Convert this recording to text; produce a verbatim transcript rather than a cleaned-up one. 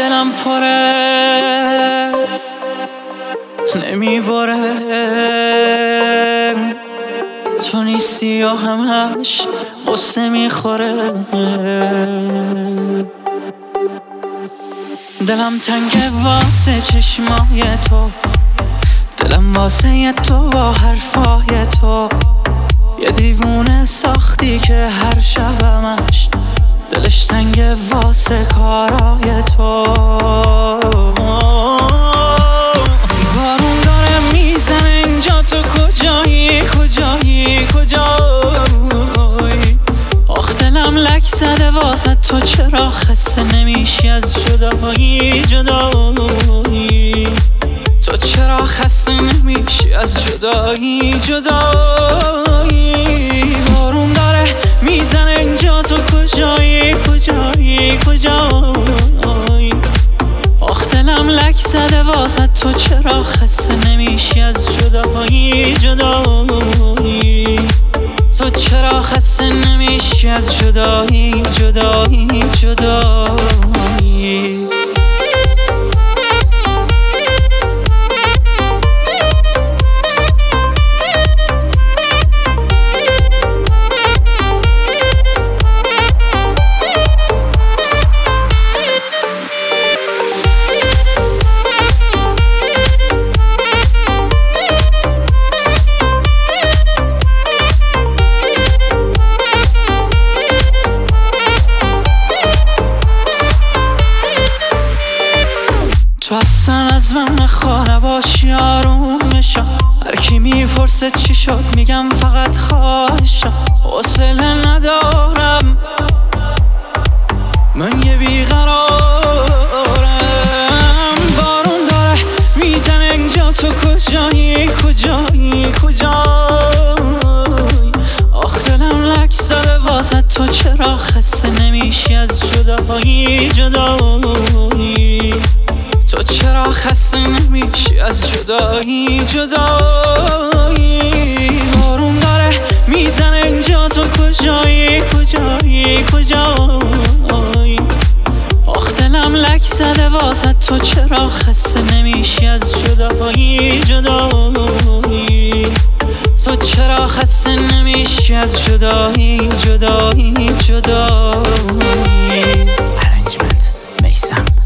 دلم پره نمیبره، تو نیستی و همش قصه میخوره. دلم تنگه واسه چشمای تو، دلم واسه تو با حرفای تو. یه دیوونه ساختی که هر شبمش دلش تنگه واسه کارای تو. بارون داره میزنه اینجا، تو کجایی کجایی کجایی؟ آخ دلم لک زده واسه تو، چرا خسته نمیشی از جدایی جدایی؟ تو چرا خسته نمیشی از جدایی جدایی؟ بارون داره میزنه اینجا، تو کجایی کجایی کجایی؟ آخ دلم لک زده واسه تو، چرا خسته نمیشی از جدایی جدایی؟ تو چرا خسته نمیشی از جدایی جدایی جدایی؟ تو اصلا از من نخواه نباشی آروم بشم. هر کی میپرسه چی شد میگم فقط خواهشم. حوصله ندارم من یه بیقرارم. بارون داره میزنه اینجا، تو کجایی کجایی کجایی؟ آخ دلم لک زده واسه تو، چرا خسته نمیشی از جدایی جدایی؟ تو چرا خسته نمیشی از جدایی جدایی؟ بارون داره میزنه اینجا، تو کجایی کجایی کجایی؟ آخ دلم لک زده واسه تو، چرا خسته نمیشی از جدایی جدایی؟ تو چرا خسته نمیشی از جدایی جدایی جدایی؟ Arrangement میثم